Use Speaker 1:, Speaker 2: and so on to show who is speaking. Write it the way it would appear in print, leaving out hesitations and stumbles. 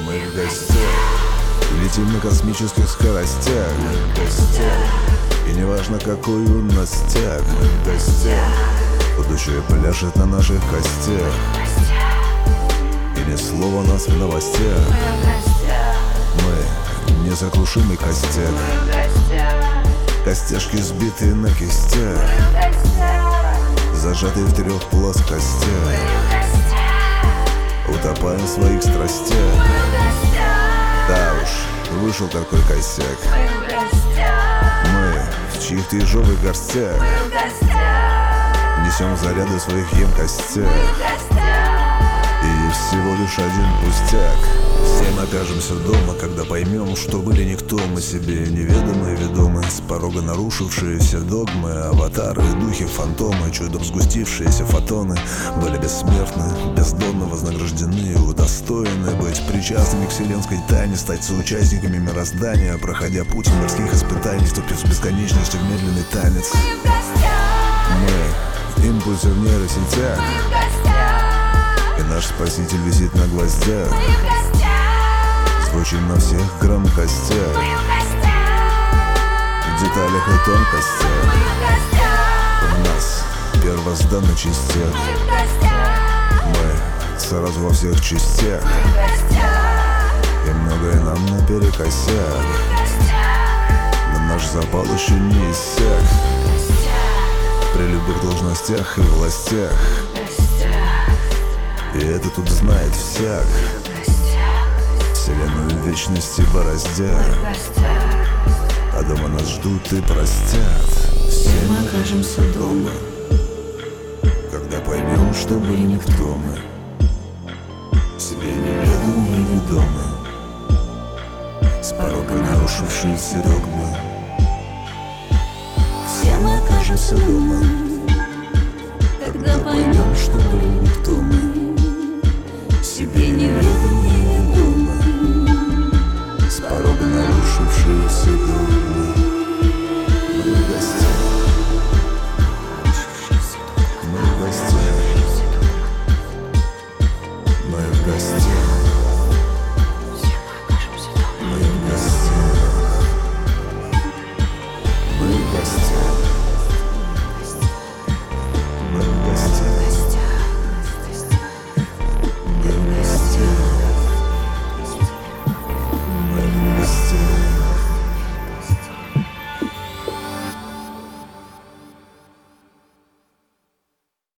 Speaker 1: Мы в гостях, летим на космических скоростях. Мы в гостях, и не важно какой у нас стяг. Мы в гостях, будущее пляшет на наших костях. И ни слова нас в новостях. Мы несокрушимый костяк. Костяшки сбитые на кистях, зажатые в 3 плоскостях, утопая в своих страстях. Да уж, вышел такой косяк. Мы в чьих-то ежовых горстях несем заряды в своих емкостях. И всего лишь один пустяк. Все мы окажемся дома, когда поймем, что были никто. Мы себе неведомые, ведомые, с порога нарушившие все догмы. Аватары, духи, фантомы, чудом сгустившиеся фотоны были бессмертны, бездонно вознаграждены, удостоены быть причастными к вселенской тайне, стать соучастниками мироздания, проходя путь мирских испытаний, вступив в бесконечность в медленный танец. Мы импульсы в нейросетях, и наш спаситель висит на гвоздях, звучим на всех громкостях, в деталях и тонкостях. В нас первозданный частях. Мы сразу во всех частях, и многое нам наперекосяк. Но наш запал еще не иссяк. При любых должностях и властях, и это тут знает всяк. Вселенную вечности бороздят, а дома нас ждут и простят. Все мы окажемся дома, когда поймем, что были никто мы, себе неведомые и ведомы, с порога нарушившие все догмы. Все мы окажемся дома, когда поймем, что